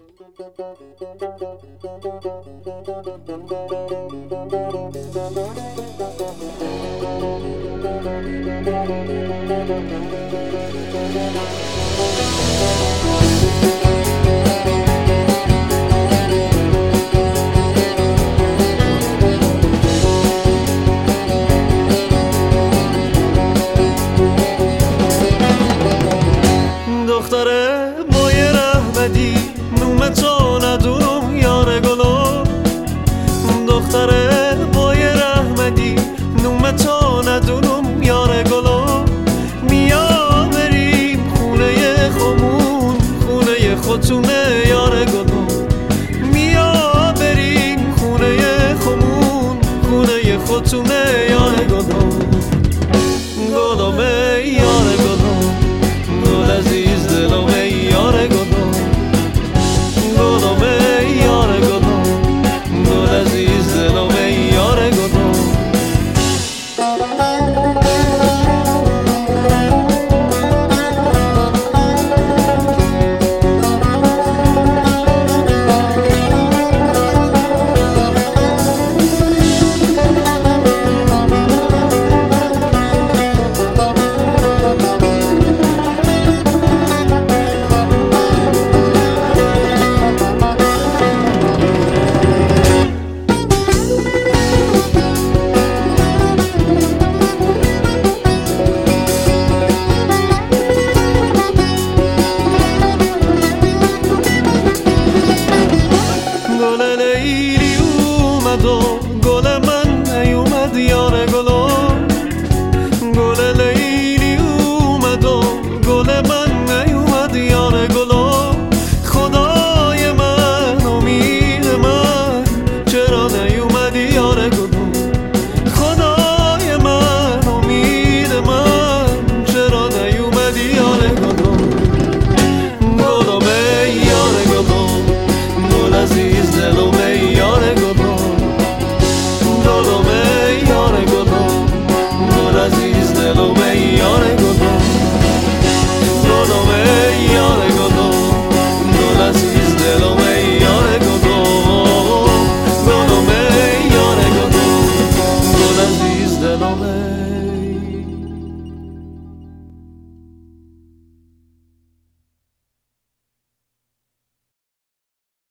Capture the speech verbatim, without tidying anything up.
دختره بای رهبدی نوم تو ندونم یار گلو، دختره بای رحمدی نوم تو ندونم یار گلو. بیا بریم خونه خمون، خونه خودتونه یار گلو. بیا بریم خونه خمون، خونه خودتونه یار گلو. گلومه